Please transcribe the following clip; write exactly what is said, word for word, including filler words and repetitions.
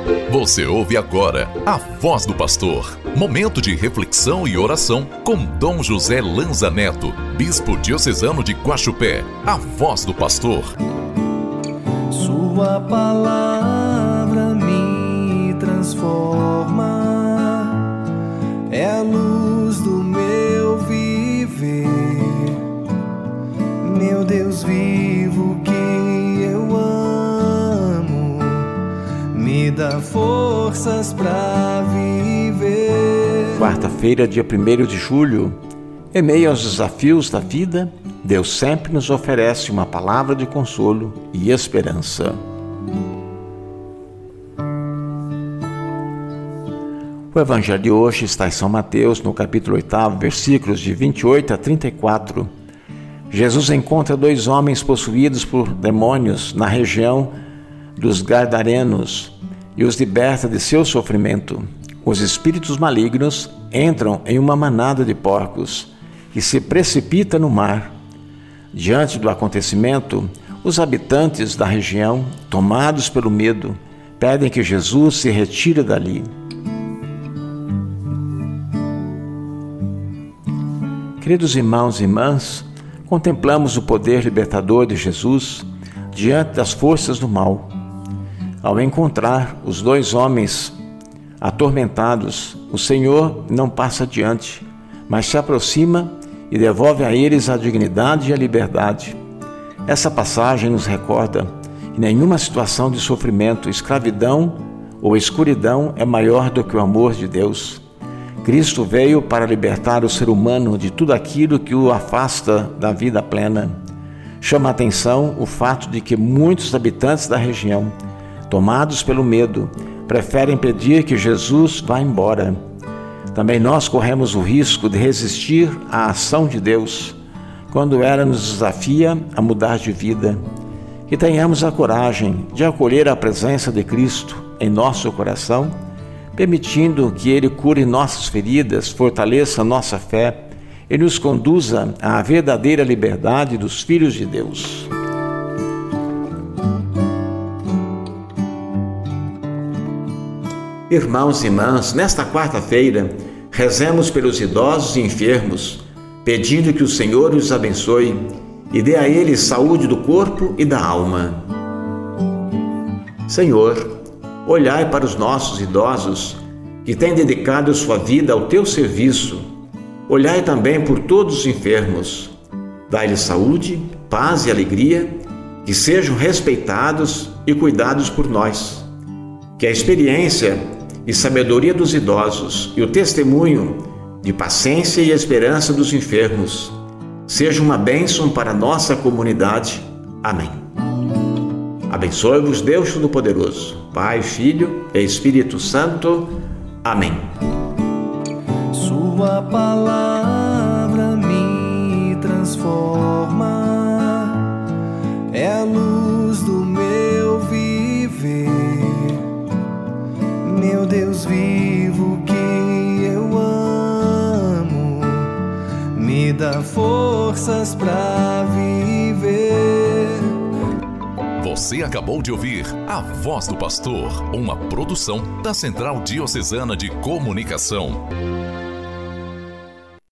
Você ouve agora a Voz do Pastor, momento de reflexão e oração com Dom José Lanza Neto, bispo diocesano de Guaxupé. A Voz do Pastor. Sua palavra me transforma, é a luz do meu viver, meu Deus vivo que eu amo, me dá forças pra viver. Quarta-feira, dia primeiro de julho, em meio aos desafios da vida, Deus sempre nos oferece uma palavra de consolo e esperança. O Evangelho de hoje está em São Mateus, no capítulo oito, versículos de vinte e oito a trinta e quatro. Jesus encontra dois homens possuídos por demônios na região dos Gadarenos e os liberta de seu sofrimento. Os espíritos malignos entram em uma manada de porcos que se precipita no mar. Diante do acontecimento, os habitantes da região, tomados pelo medo, pedem que Jesus se retire dali. Queridos irmãos e irmãs, contemplamos o poder libertador de Jesus diante das forças do mal. Ao encontrar os dois homens atormentados, o Senhor não passa adiante, mas se aproxima e devolve a eles a dignidade e a liberdade. Essa passagem nos recorda que nenhuma situação de sofrimento, escravidão ou escuridão é maior do que o amor de Deus. Cristo veio para libertar o ser humano de tudo aquilo que o afasta da vida plena. Chama a atenção o fato de que muitos habitantes da região, tomados pelo medo, preferem pedir que Jesus vá embora. Também nós corremos o risco de resistir à ação de Deus, quando ela nos desafia a mudar de vida. Que tenhamos a coragem de acolher a presença de Cristo em nosso coração, permitindo que Ele cure nossas feridas, fortaleça nossa fé e nos conduza à verdadeira liberdade dos filhos de Deus. Irmãos e irmãs, nesta quarta-feira, rezemos pelos idosos e enfermos, pedindo que o Senhor os abençoe e dê a eles saúde do corpo e da alma. Senhor, olhai para os nossos idosos que têm dedicado sua vida ao teu serviço. Olhai também por todos os enfermos. Dai-lhes saúde, paz e alegria, que sejam respeitados e cuidados por nós. Que a experiência e sabedoria dos idosos e o testemunho de paciência e esperança dos enfermos seja uma bênção para a nossa comunidade. Amém. Abençoe-vos Deus Todo-Poderoso, Pai, Filho e Espírito Santo. Amém. Sua palavra me transforma, é a luz do meu viver, meu Deus vivo que eu amo, me dá forças pra viver. Você acabou de ouvir A Voz do Pastor, uma produção da Central Diocesana de Comunicação.